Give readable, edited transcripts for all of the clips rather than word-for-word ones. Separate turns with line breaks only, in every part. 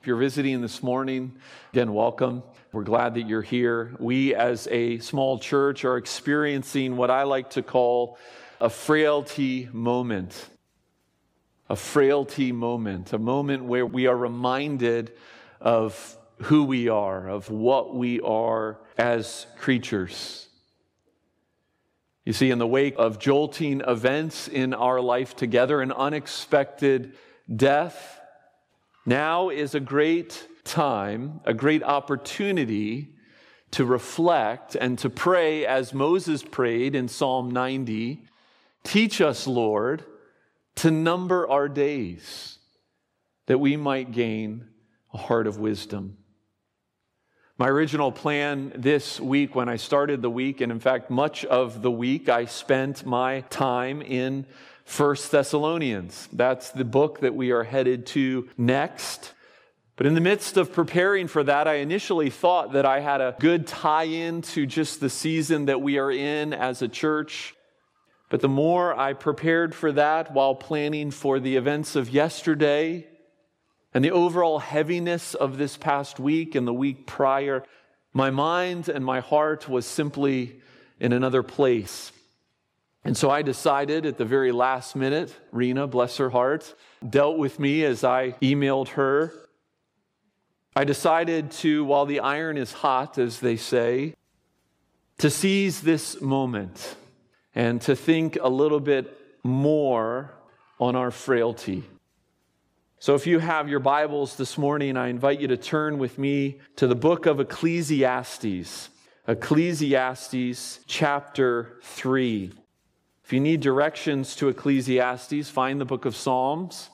If you're visiting this morning, again, welcome. We're glad that you're here. We, as a small church, are experiencing what I like to call a frailty moment. A frailty moment, a moment where we are reminded of who we are, of what we are as creatures. You see, in the wake of jolting events in our life together, an unexpected death, now is a great time, a great opportunity to reflect and to pray as Moses prayed in Psalm 90. Teach us, Lord, to number our days, that we might gain a heart of wisdom. My original plan this week, when I started the week, and in fact much of the week, I spent my time in 1 Thessalonians. That's the book that we are headed to next. But in the midst of preparing for that, I initially thought that I had a good tie-in to just the season that we are in as a church. But the more I prepared for that while planning for the events of yesterday and the overall heaviness of this past week and the week prior, my mind and my heart was simply in another place. And so I decided at the very last minute, Rena, bless her heart, dealt with me as I emailed her. I decided to, while the iron is hot, as they say, to seize this moment and to think a little bit more on our frailty. So if you have your Bibles this morning, I invite you to turn with me to the book of Ecclesiastes. Ecclesiastes chapter 3. If you need directions to Ecclesiastes, find the book of Psalms,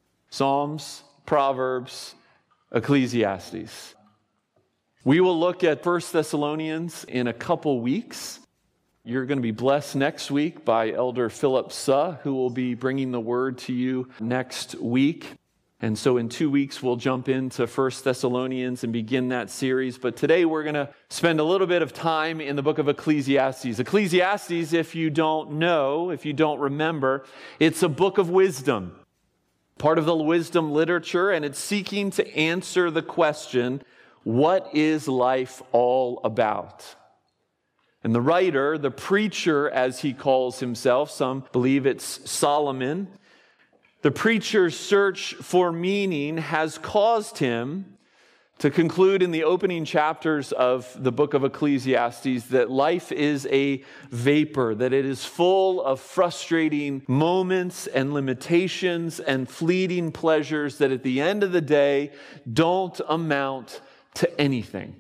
Proverbs, Ecclesiastes. We will look at 1 Thessalonians in a couple weeks. You're going to be blessed next week by Elder Philip Suh, who will be bringing the word to you next week. And so in 2 weeks, we'll jump into 1 Thessalonians and begin that series. But today, we're going to spend a little bit of time in the book of Ecclesiastes. Ecclesiastes, if you don't know, if you don't remember, it's a book of wisdom, part of the wisdom literature, and it's seeking to answer the question, what is life all about? And the writer, the preacher, as he calls himself, some believe it's Solomon, the preacher's search for meaning has caused him to conclude in the opening chapters of the book of Ecclesiastes that life is a vapor, that it is full of frustrating moments and limitations and fleeting pleasures that at the end of the day don't amount to anything.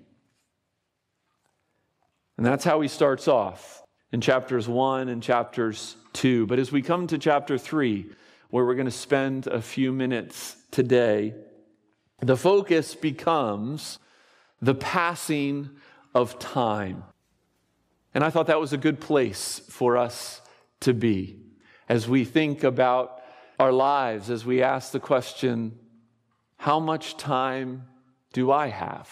And that's how he starts off in chapters 1 and chapters 2. But as we come to chapter 3, where we're going to spend a few minutes today, the focus becomes the passing of time. And I thought that was a good place for us to be as we think about our lives, as we ask the question, how much time do I have?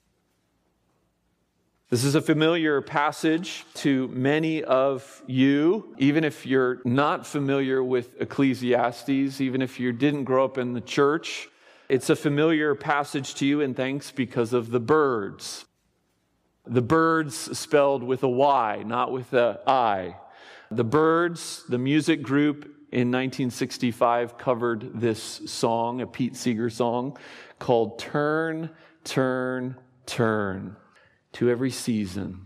This is a familiar passage to many of you, even if you're not familiar with Ecclesiastes, even if you didn't grow up in the church. It's a familiar passage to you, and thanks because of the birds. The birds spelled with a Y, not with an I. The Birds, the music group in 1965, covered this song, a Pete Seeger song, called Turn, Turn, Turn. To every season.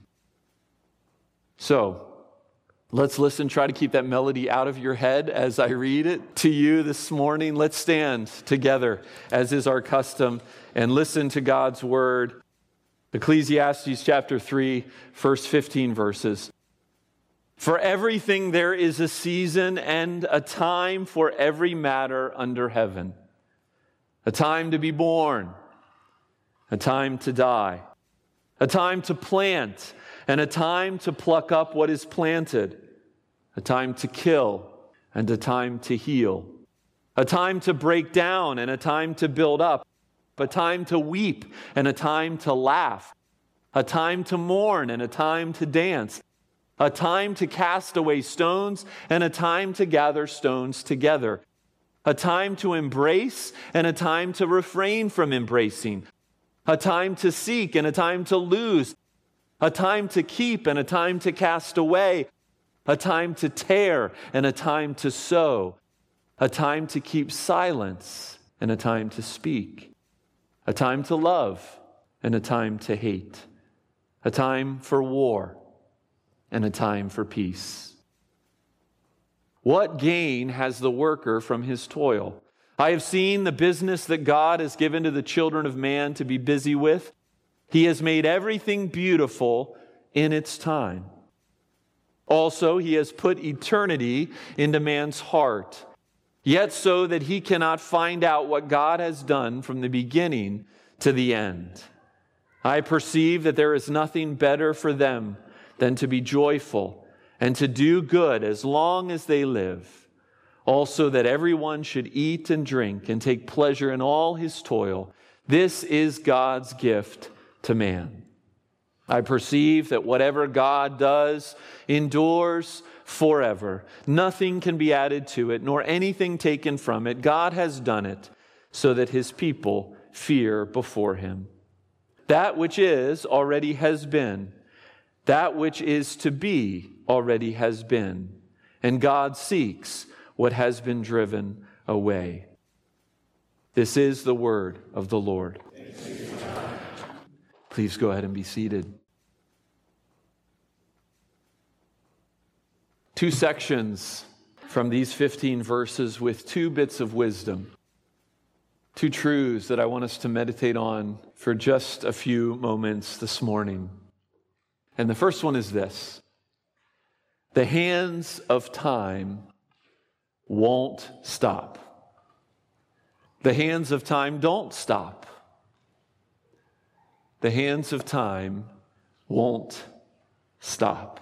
So, let's listen, try to keep that melody out of your head as I read it to you this morning. Let's stand together, as is our custom, and listen to God's word. Ecclesiastes chapter 3, first 15 verses. For everything there is a season and a time for every matter under heaven. A time to be born, a time to die. A time to plant, and a time to pluck up what is planted. A time to kill, and a time to heal. A time to break down, and a time to build up. A time to weep, and a time to laugh. A time to mourn, and a time to dance. A time to cast away stones, and a time to gather stones together. a time to embrace and a time to refrain from embracing, a time to seek and a time to lose, a time to keep and a time to cast away, a time to tear and a time to sow, a time to keep silence and a time to speak, a time to love and a time to hate, a time for war and a time for peace. What gain has the worker from his toil? I have seen the business that God has given to the children of man to be busy with. He has made everything beautiful in its time. Also, he has put eternity into man's heart, yet so that he cannot find out what God has done from the beginning to the end. I perceive that there is nothing better for them than to be joyful and to do good as long as they live. Also, that everyone should eat and drink and take pleasure in all his toil. This is God's gift to man. I perceive that whatever God does endures forever. Nothing can be added to it, nor anything taken from it. God has done it so that his people fear before him. That which is already has been. That which is to be already has been. And God seeks what has been driven away. This is the word of the Lord. Please go ahead and be seated. Two sections from these 15 verses with two bits of wisdom. Two truths that I want us to meditate on for just a few moments this morning. And the first one is this: the hands of time won't stop. The hands of time don't stop. The hands of time won't stop.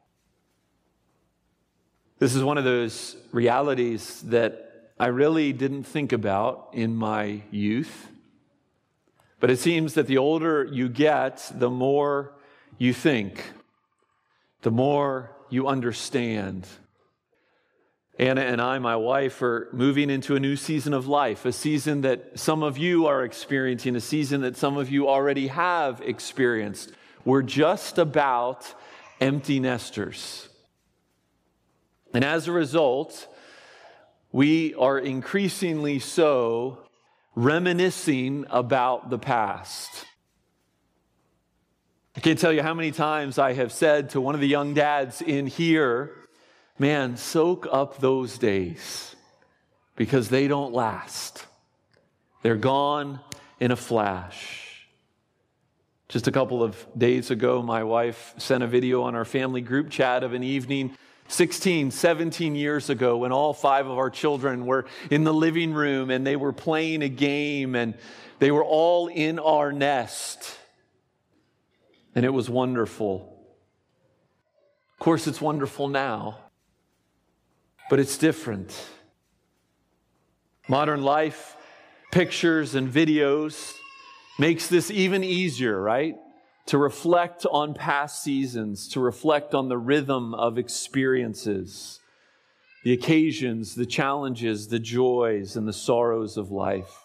This is one of those realities that I really didn't think about in my youth. But it seems that the older you get, the more you think, the more you understand. Anna and I, my wife, are moving into a new season of life, a season that some of you are experiencing, a season that some of you already have experienced. We're just about empty nesters. And as a result, we are increasingly so reminiscing about the past. I can't tell you how many times I have said to one of the young dads in here, man, soak up those days because they don't last. They're gone in a flash. Just a couple of days ago, my wife sent a video on our family group chat of an evening 16, 17 years ago when all 5 of our children were in the living room and they were playing a game and they were all in our nest. And it was wonderful. Of course, it's wonderful now, but it's different. Modern life, pictures and videos makes this even easier, right? To reflect on past seasons, to reflect on the rhythm of experiences, the occasions, the challenges, the joys, and the sorrows of life.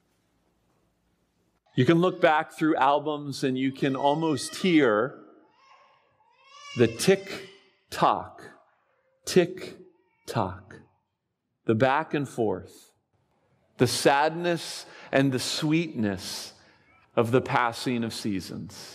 You can look back through albums and you can almost hear the tick-tock, tick-tock, the back and forth, the sadness and the sweetness of the passing of seasons.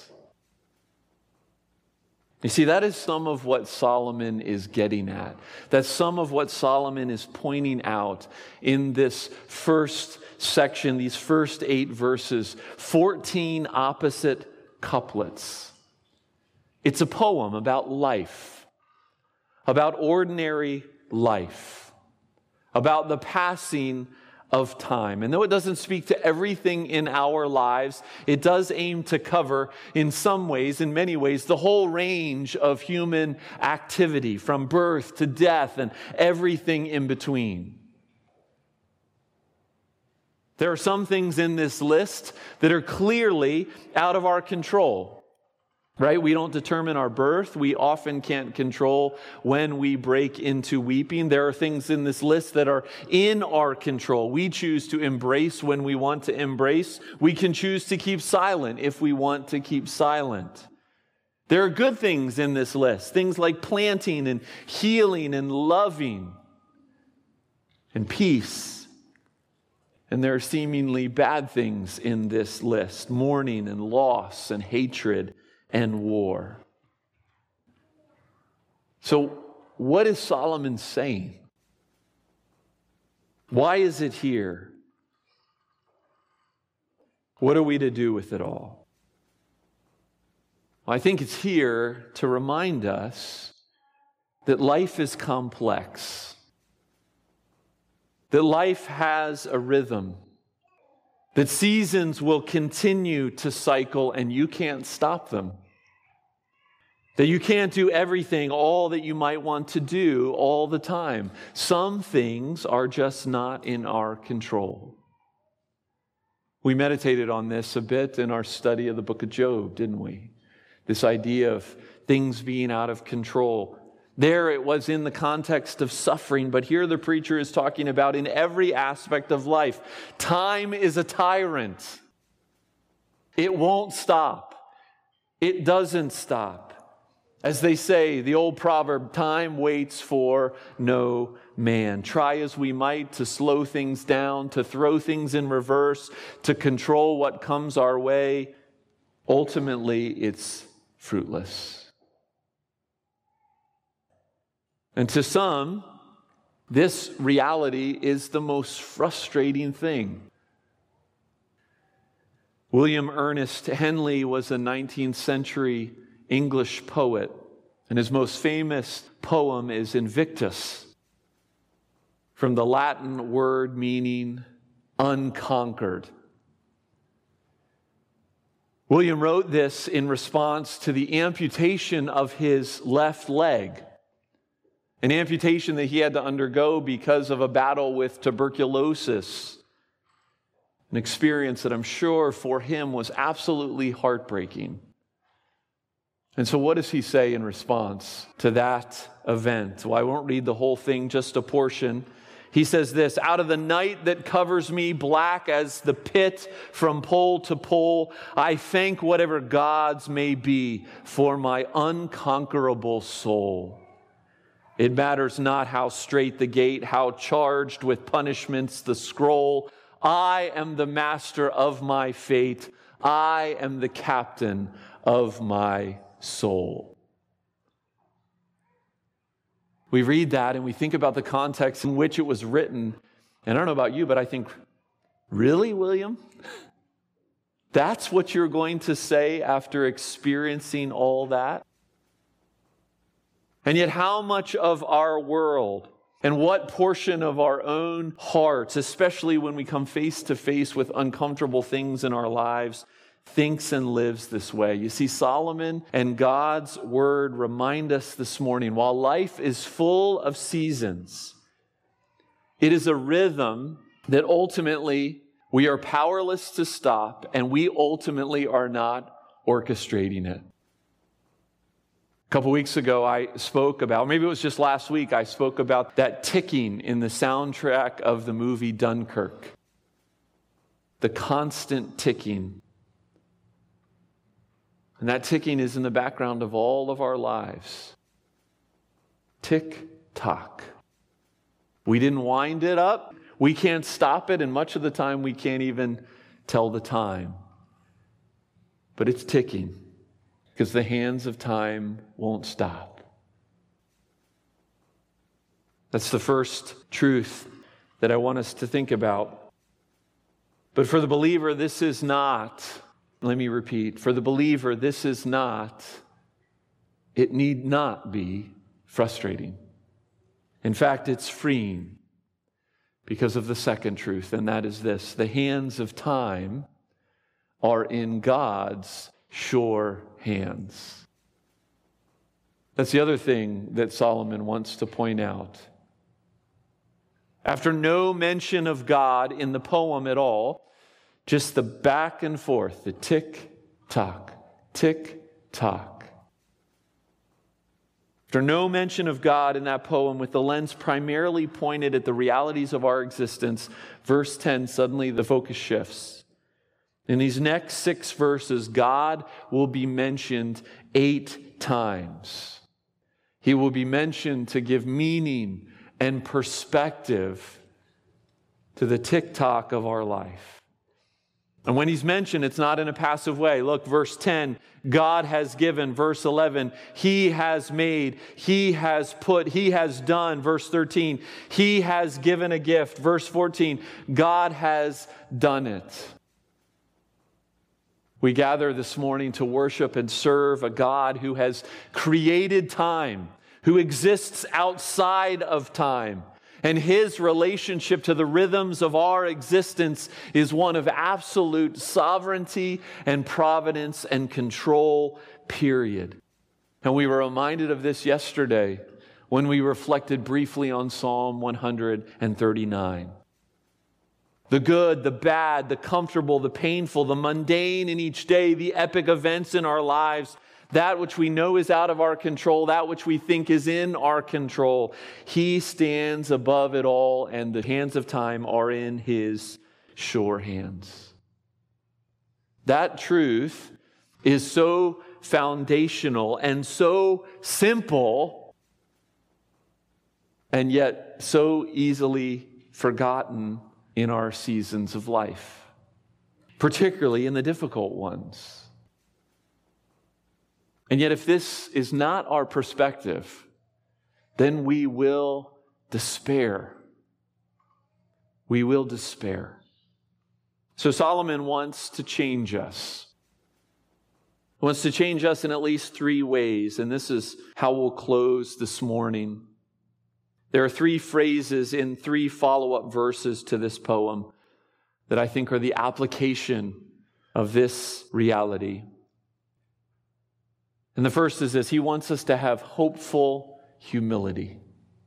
You see, that is some of what Solomon is getting at. That's some of what Solomon is pointing out in this first section, these first 8 verses, 14 opposite couplets. It's a poem about life, about ordinary life, about the passing of time. And though it doesn't speak to everything in our lives, it does aim to cover, in some ways, in many ways, the whole range of human activity, from birth to death and everything in between. There are some things in this list that are clearly out of our control. right? We don't determine our birth. We often can't control when we break into weeping. There are things in this list that are in our control. We choose to embrace when we want to embrace. We can choose to keep silent if we want to keep silent. There are good things in this list, things like planting and healing and loving and peace. And there are seemingly bad things in this list, mourning and loss and hatred and war. So, what is Solomon saying? Why is it here? What are we to do with it all? Well, I think it's here to remind us that life is complex, that life has a rhythm, that seasons will continue to cycle and you can't stop them, that you can't do everything, all that you might want to do all the time. Some things are just not in our control. We meditated on this a bit in our study of the book of Job, didn't we? This idea of things being out of control. There it was in the context of suffering, but here the preacher is talking about in every aspect of life. Time is a tyrant. It won't stop. It doesn't stop. As they say, the old proverb, time waits for no man. Try as we might to slow things down, to throw things in reverse, to control what comes our way, ultimately it's fruitless. And to some, this reality is the most frustrating thing. William Ernest Henley was a 19th century English poet, and his most famous poem is Invictus, from the Latin word meaning unconquered. William wrote this in response to the amputation of his left leg, an amputation that he had to undergo because of a battle with tuberculosis, an experience that I'm sure for him was absolutely heartbreaking. And so what does he say in response to that event? Well, I won't read the whole thing, just a portion. He says this, "Out of the night that covers me black as the pit from pole to pole, I thank whatever gods may be for my unconquerable soul. It matters not how straight the gate, how charged with punishments the scroll. I am the master of my fate. I am the captain of my soul." We read that and we think about the context in which it was written. And I don't know about you, but I think, really, William? That's what you're going to say after experiencing all that? And yet how much of our world and what portion of our own hearts, especially when we come face to face with uncomfortable things in our lives, thinks and lives this way? You see, Solomon and God's word remind us this morning, while life is full of seasons, it is a rhythm that ultimately we are powerless to stop, and we ultimately are not orchestrating it. A couple weeks ago, I spoke about, maybe it was just last week, I spoke about that ticking in the soundtrack of the movie Dunkirk. The constant ticking. And that ticking is in the background of all of our lives. Tick tock. We didn't wind it up. We can't stop it, and much of the time we can't even tell the time. But it's ticking because the hands of time won't stop. That's the first truth that I want us to think about. But for the believer, this is not, let me repeat, for the believer, this is not, it need not be frustrating. In fact, it's freeing because of the second truth, and that is this: the hands of time are in God's sure hands. That's the other thing that Solomon wants to point out. After no mention of God in the poem at all, just the back and forth, the tick-tock, TikTok. After no mention of God in that poem, with the lens primarily pointed at the realities of our existence, verse 10, suddenly the focus shifts. In these next 6 verses, God will be mentioned 8 times. He will be mentioned to give meaning and perspective to the TikTok of our life. And when he's mentioned, it's not in a passive way. Look, verse 10, God has given. Verse 11, He has made. He has put. He has done. Verse 13, He has given a gift. Verse 14, God has done it. We gather this morning to worship and serve a God who has created time, who exists outside of time. And His relationship to the rhythms of our existence is one of absolute sovereignty and providence and control, period. And we were reminded of this yesterday when we reflected briefly on Psalm 139. The good, the bad, the comfortable, the painful, the mundane in each day, the epic events in our lives, that which we know is out of our control, that which we think is in our control. He stands above it all, and the hands of time are in His sure hands. That truth is so foundational and so simple, and yet so easily forgotten in our seasons of life, particularly in the difficult ones. And yet, if this is not our perspective, then we will despair. We will despair. So Solomon wants to change us. He wants to change us in at least 3 ways, and this is how we'll close this morning. There are 3 phrases in 3 follow-up verses to this poem that I think are the application of this reality. And the first is this: He wants us to have hopeful humility.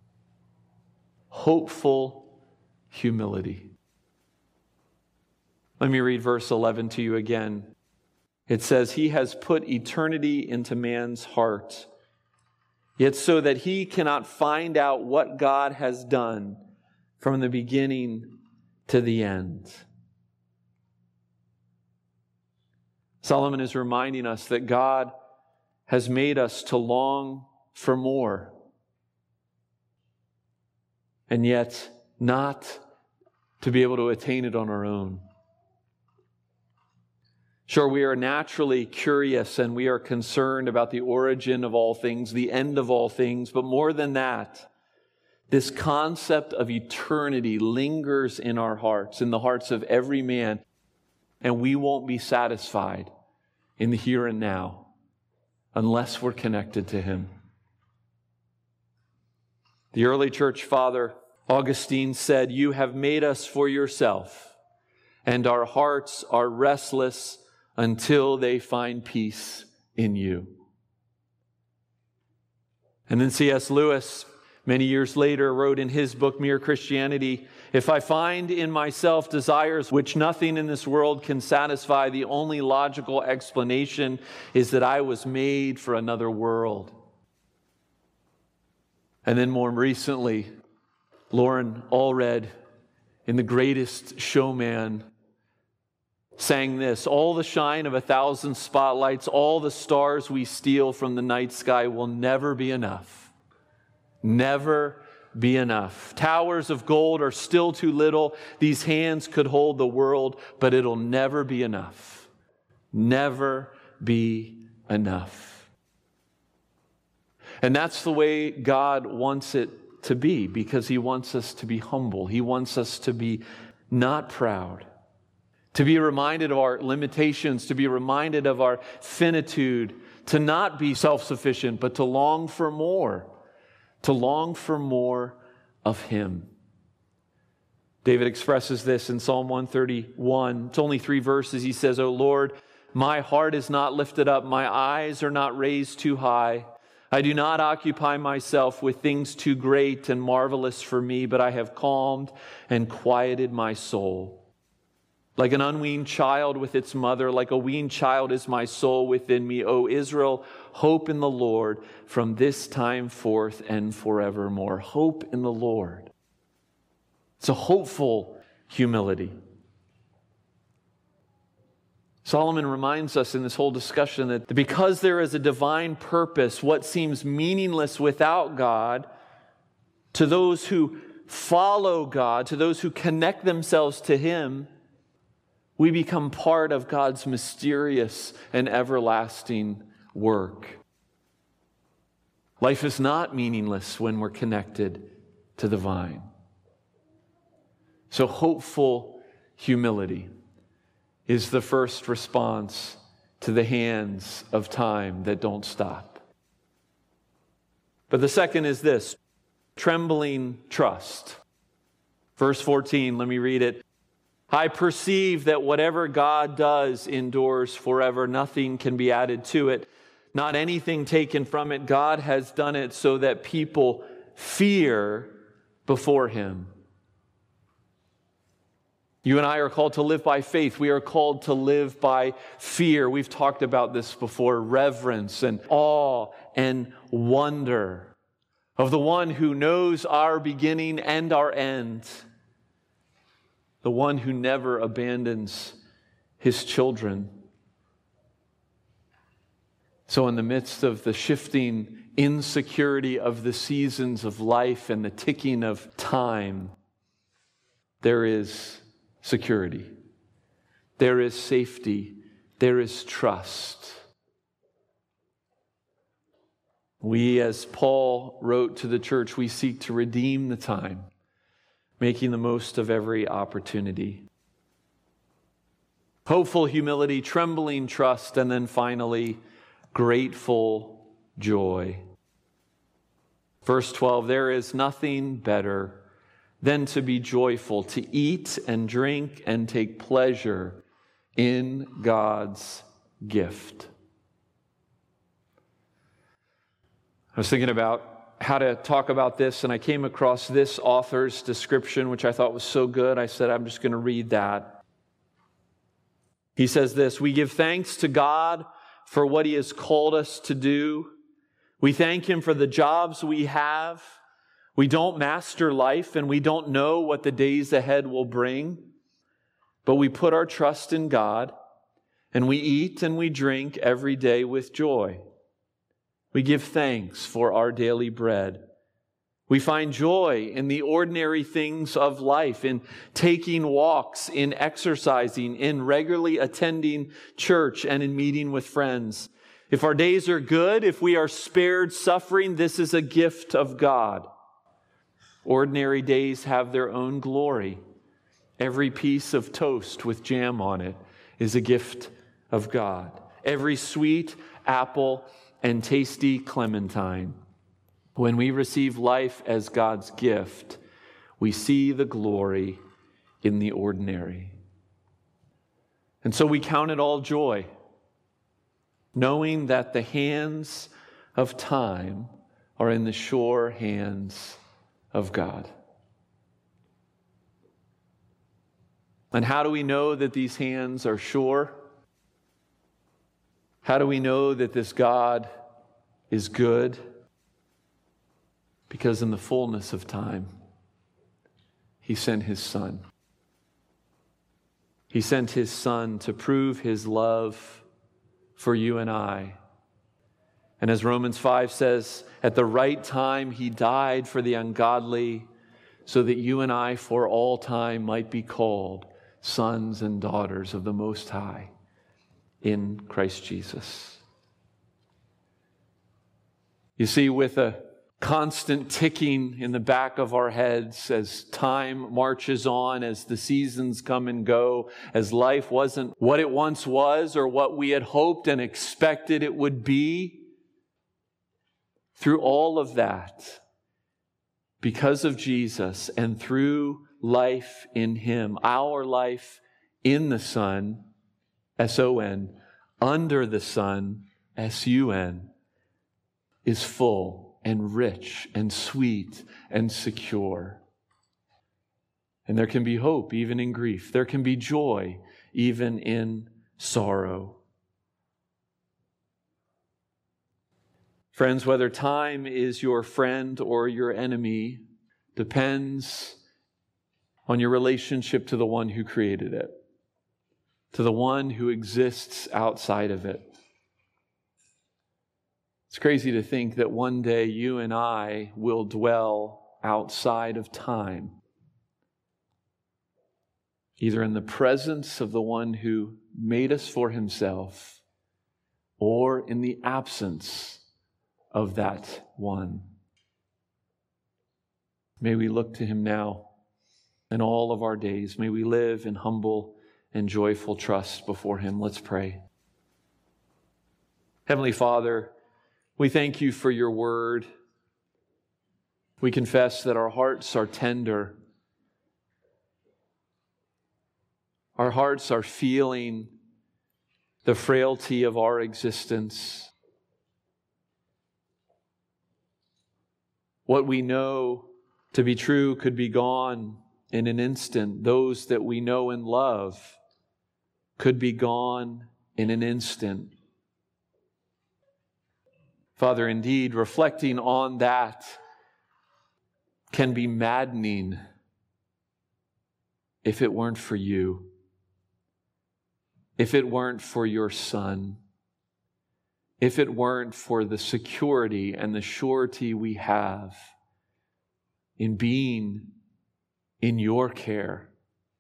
Hopeful humility. Let me read verse 11 to you again. It says, He has put eternity into man's heart, yet so that he cannot find out what God has done from the beginning to the end. Solomon is reminding us that God has made us to long for more, and yet not to be able to attain it on our own. Sure, we are naturally curious and we are concerned about the origin of all things, the end of all things, but more than that, this concept of eternity lingers in our hearts, in the hearts of every man, and we won't be satisfied in the here and now unless we're connected to Him. The early church father, Augustine, said, You have made us for yourself, and our hearts are restless until they find peace in you. And then C.S. Lewis, many years later, wrote in his book, Mere Christianity, If I find in myself desires which nothing in this world can satisfy, the only logical explanation is that I was made for another world. And then more recently, Lauren Allred, in The Greatest Showman, sang this: All the shine of 1,000 spotlights, all the stars we steal from the night sky will never be enough. Never be enough. Towers of gold are still too little. These hands could hold the world, but it'll never be enough. Never be enough. And that's the way God wants it to be, because He wants us to be humble. He wants us to be not proud, to be reminded of our limitations, to be reminded of our finitude, to not be self-sufficient, but to long for more. To long for more of Him. David expresses this in Psalm 131. It's only 3 verses. He says, O Lord, my heart is not lifted up, my eyes are not raised too high. I do not occupy myself with things too great and marvelous for me, but I have calmed and quieted my soul. Like an unweaned child with its mother, like a weaned child is my soul within me. O Israel, hope in the Lord from this time forth and forevermore. Hope in the Lord. It's a hopeful humility. Solomon reminds us in this whole discussion that because there is a divine purpose, what seems meaningless without God, to those who follow God, to those who connect themselves to Him, we become part of God's mysterious and everlasting work. Life is not meaningless when we're connected to the vine. So hopeful humility is the first response to the hands of time that don't stop. But the second is this, trembling trust. Verse 14, let me read it. I perceive that whatever God does endures forever. Nothing can be added to it, not anything taken from it. God has done it so that people fear before Him. You and I are called to live by faith. We are called to live by fear. We've talked about this before. Reverence and awe and wonder of the one who knows our beginning and our end. The one who never abandons His children. So in the midst of the shifting insecurity of the seasons of life and the ticking of time, there is security. There is safety. There is trust. We, as Paul wrote to the church, we seek to redeem the time, making the most of every opportunity. Hopeful humility, trembling trust, and then finally, grateful joy. Verse 12, there is nothing better than to be joyful, to eat and drink and take pleasure in God's gift. I was thinking about how to talk about this, and I came across this author's description, which I thought was so good. I said, I'm just going to read that. He says this, we give thanks to God for what He has called us to do. We thank Him for the jobs we have. We don't master life, and we don't know what the days ahead will bring. But we put our trust in God, and we eat and we drink every day with joy. We give thanks for our daily bread. We find joy in the ordinary things of life, in taking walks, in exercising, in regularly attending church, and in meeting with friends. If our days are good, if we are spared suffering, this is a gift of God. Ordinary days have their own glory. Every piece of toast with jam on it is a gift of God. Every sweet apple and tasty clementine. When we receive life as God's gift, we see the glory in the ordinary. And so we count it all joy, knowing that the hands of time are in the sure hands of God. And how do we know that these hands are sure? How do we know that this God is good? Because in the fullness of time, He sent His Son. He sent His Son to prove His love for you and I. And as Romans 5 says, at the right time He died for the ungodly, so that you and I for all time might be called sons and daughters of the Most High in Christ Jesus. You see, with a constant ticking in the back of our heads as time marches on, as the seasons come and go, as life wasn't what it once was or what we had hoped and expected it would be, through all of that, because of Jesus and through life in Him, our life in the Son, S-O-N, under the Son, S-U-N, is full and rich and sweet and secure. And there can be hope even in grief. There can be joy even in sorrow. Friends, whether time is your friend or your enemy depends on your relationship to the one who created it, to the one who exists outside of it. It's crazy to think that one day you and I will dwell outside of time, either in the presence of the one who made us for himself or in the absence of that one. May we look to him now in all of our days. May we live in humble and joyful trust before him. Let's pray. Heavenly Father, we thank you for your word. We confess that our hearts are tender. Our hearts are feeling the frailty of our existence. What we know to be true could be gone in an instant. Those that we know and love could be gone in an instant. Father, indeed, reflecting on that can be maddening if it weren't for you, if it weren't for your Son, if it weren't for the security and the surety we have in being in your care.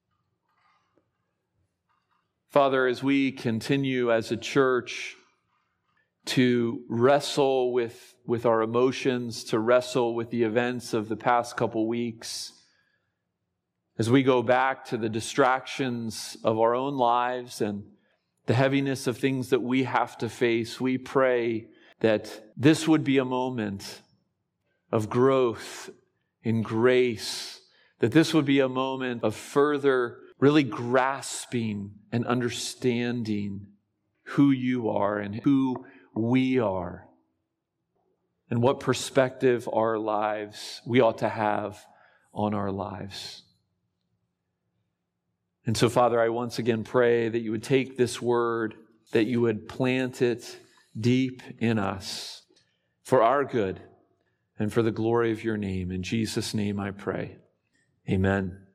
Father, as we continue as a church to wrestle with our emotions, to wrestle with the events of the past couple weeks, as we go back to the distractions of our own lives and the heaviness of things that we have to face, we pray that this would be a moment of growth in grace, that this would be a moment of further really grasping and understanding who you are and who we are, and what perspective we ought to have on our lives. And so, Father, I once again pray that you would take this word, that you would plant it deep in us for our good and for the glory of your name. In Jesus' name I pray. Amen.